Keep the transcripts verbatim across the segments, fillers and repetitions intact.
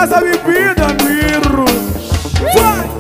essa bebida, Miro. Vai!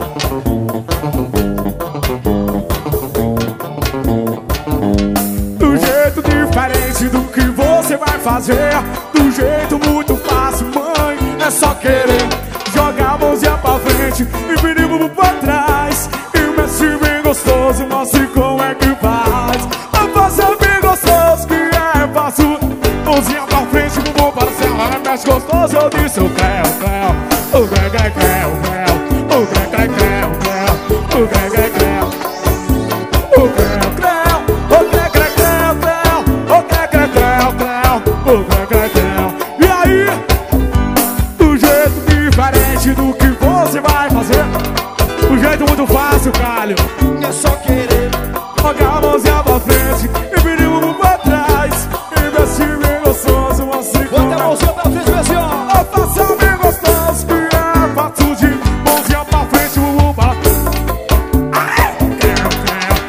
Do jeito diferente do que você vai fazer, do jeito muito fácil, mãe, é só querer jogar a mãozinha pra frente e virar o bumbum pra trás. E mexe bem gostoso, mostre como é que faz. Eu faço bem gostoso, que é fácil. Mãozinha pra frente, bumbum para cima, é mais gostoso. Eu disse o creu, creu, o creu, creu, creu, creu, o creu, creu, creu, creu, o creu, creu, creu, o creu, creu, o creu, creu, creu, creu, o creu, creu, creu, creu, o creu, creu, creu. E aí, do jeito diferente do que você vai fazer, do jeito muito fácil, calho, É só querer jogar a mãozinha pra frente e virar o bumbum pra trás. E mexe bem gostoso, assim Bota como a é. mãozinha pra frente, assim, ó. Eu faço bem gostoso, que é fácil de mãozinha pra frente, bumbum pra trás. Creu, creu,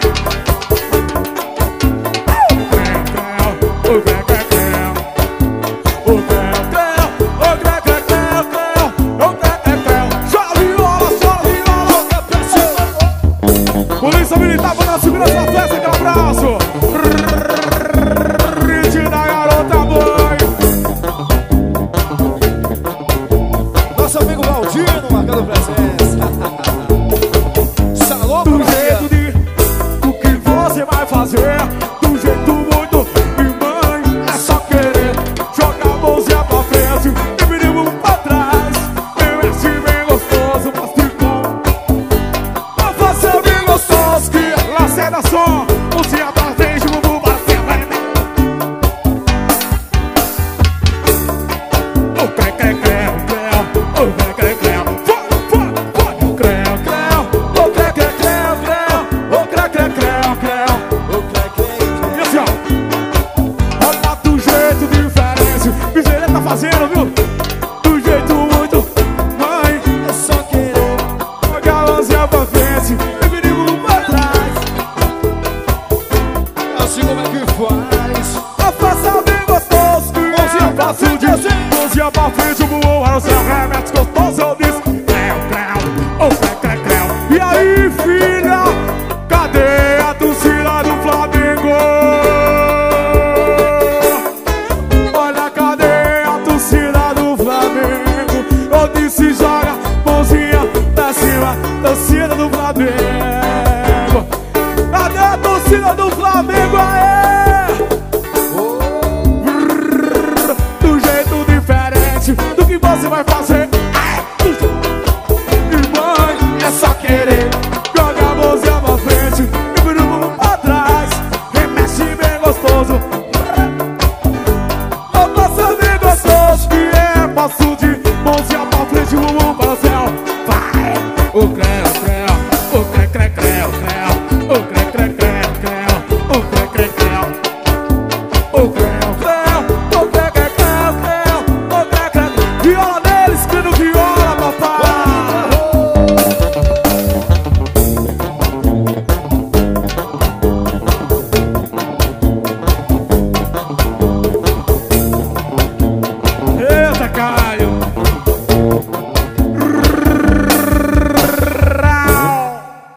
o creu, creu, creu, o creu, creu, o creu, creu, creu, creu, o creu, creu, creu. Chora viola, chora viola, que é pra cima. Polícia Militar, vou dar segurança na festa, aquele abraço. Rite da garota, mãe. Nosso amigo Valdino marcando presença. Salô, Do Maria. jeito de o que você vai fazer, do jeito muito e mãe, é só querer jogar a mãozinha pra frente e virar o bumbum pra trás. Eu esse bem gostoso, mas ficou. Eu faço bem gostoso, que ela sai da som, mãozinha pra frente, bumbum pra cima. O creu, creu, creu, creu, o creu, creu, creu, foi, foi, foi, o creu, creu, o creu, creu, creu, creu, o creu, creu, creu, creu. O creu, creu, creu. E assim, ó, olha do jeito diferente, Viseira tá fazendo, viu? Do jeito muito, mãe, É só querer jogar a mãozinha pra frente e virar o bumbum pra trás. É assim como é que faz. Eu faço bem gostoso, que Mãozinha é pra fácil frente, de assim. mãozinha pra frente, o bumbum para o céu, é mais gostoso, eu